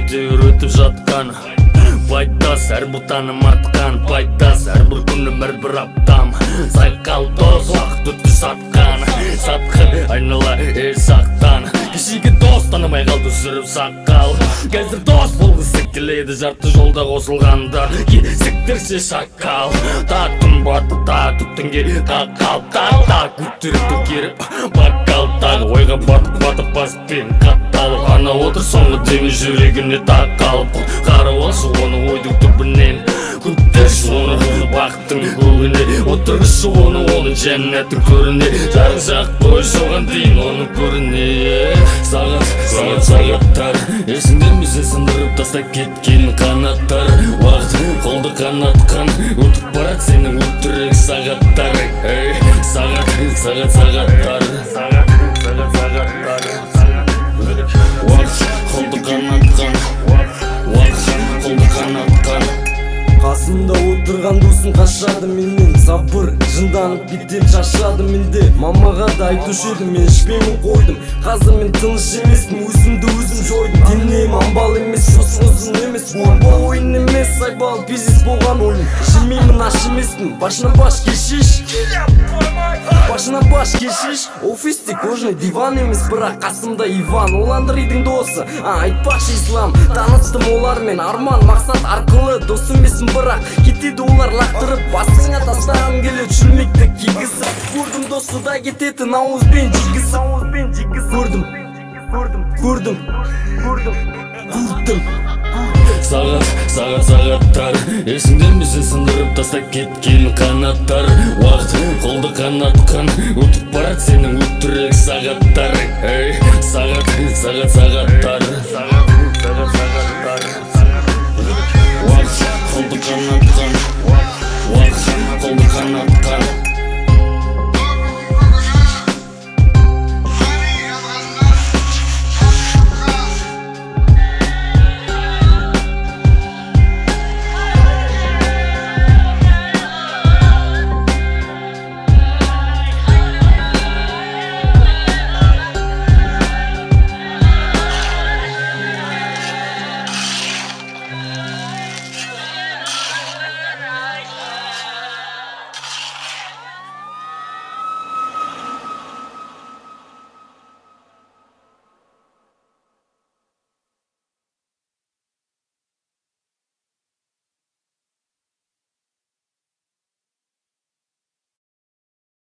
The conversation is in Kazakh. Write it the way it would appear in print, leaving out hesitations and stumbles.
әйтеуір өтіп жатқан Пайдас әрбір таным артқан Пайдас әрбір күнім әрбір аптам Сайқал дос уақыт өтті сатқан Сатқыр айнала сақтан Кешегі дос танымай қалды жүріп саққал Қазір дос болғысы келеді жарты жолда қосылғандар Есіктерше шакал Таттым баты та түттінге қақал Та көтеріп керіп бақал Тағы ойға батып баспен қатталып Ана отыр соңғы деме жүрегіне тақалып Қарап алшы оны ойдың түбінен Күттерші оны уақыттың көгіне Отырғышы оны жәннеттің көріне Жарың жақ қой соған дейін оны көріне Сағаттар Есіңде месе сындырып тастап кеткен қанаттар Уақыт қолды қанатқан Өтіп барат сенің өтірік сағаттар Сағаттар Уақыт қолды қанатқан Уақыт қолды қанатқан Қасымда отырған досым қашады менен Сабыр жынданып беттен шашады менде Мамаға да айтушы едім мен ішпеймін қойдым Қазір мен тыныш емеспін өзімді өзім жойдым Денем амбал емес жосын ұзын емес Ойбал ойын емес сайбал бизнес болған ойын Жемеймін аш емеспін башына баш кешиш Башына баш кешиш Офисте кожный диван емес бірақ қасымда Иван Ол Андрейдің досы айтпақшы ислам Таныстым олармен арман мақсат арқылы Дос емесін бірақ кетеді олар лақтырып Басыңа тастағым келеді шүрмекті кигізіп Көрдім досы да кететін ауызбен жегізіп Көрдім Сағаттар Есіңде месе сындырып тастап кеткен қанаттар Уақыт қолды қанатқан Өтіп барат сенің өтірік сағаттар Сағаттар Уақыт қолды қанатқан Уақыт қолды қанатқан